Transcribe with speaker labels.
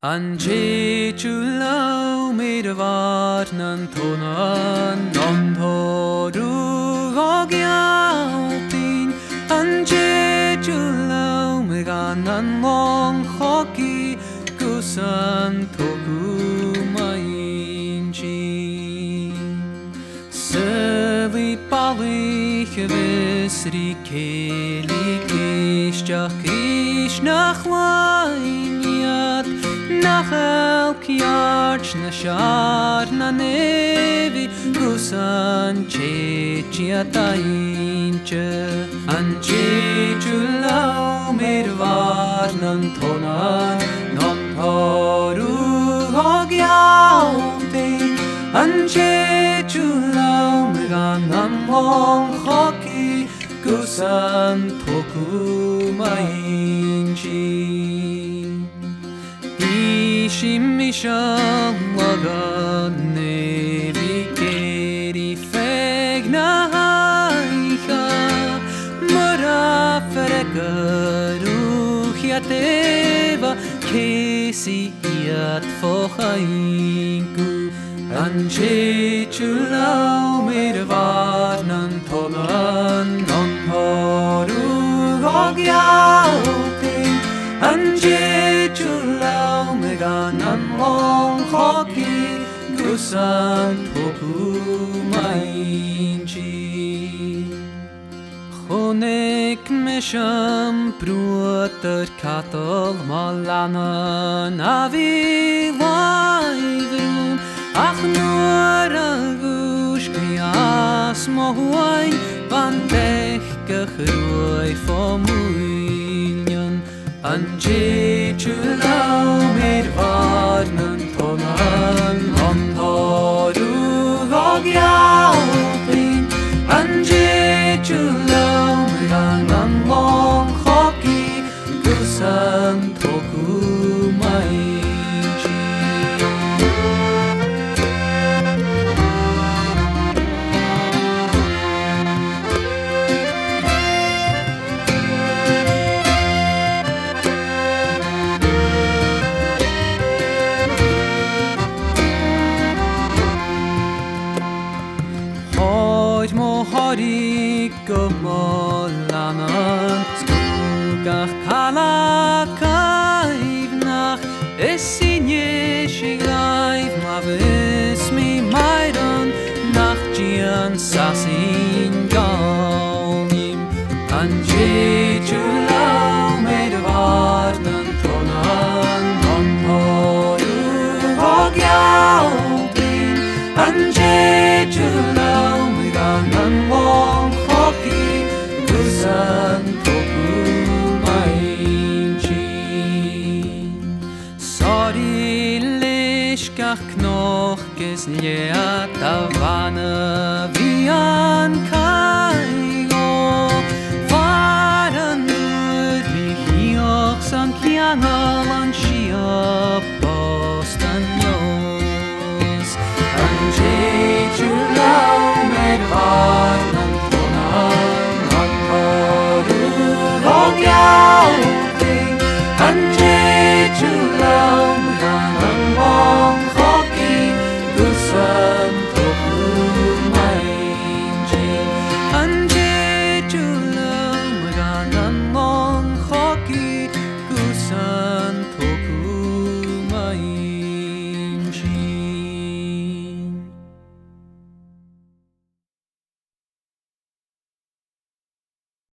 Speaker 1: Anche chulau mirvar nan tonan non thoru gogyautin Anche chulau meganan long hoki kusan toku mainchi Sevi pali chvisri keli kishcha Krishna chwainyat Nachel kiarch na shar na nevi Kusan chechiatainche Anche chulau mirvar nan tonan Non thoru hogyautin Anche chulau meganan long hoki Kusan toku mainchi Ishimisham magane vikeri fegna haicha Mora fregaruchiateva Kesi iat fochainku Anche chulau mirvar nan tonan Non thoru hogyautin Anche chulau meganan long hoki Kusan toku mainchi Chonek mesham pruater katal malanan avi laivrum Ach nur agush krias mohuay Bantech gechroi fomuiljan Anche chulau mirvar nan tonan Non thoru hogyautin Anche chulau meganan long hoki Kusan toku mainchi Moharik molanan skugach kalakaiv nach Esinye shiglaiv mavis mi maidan nach Gian sasin gaunim Anche chulau medvar nan tonan Non thoru hogyautin Anche chulau meganan long hoki Kusan toku mainchi Sorry lishkach knoch gesliat avana vian kaigo Varan nur mich hioch san kianala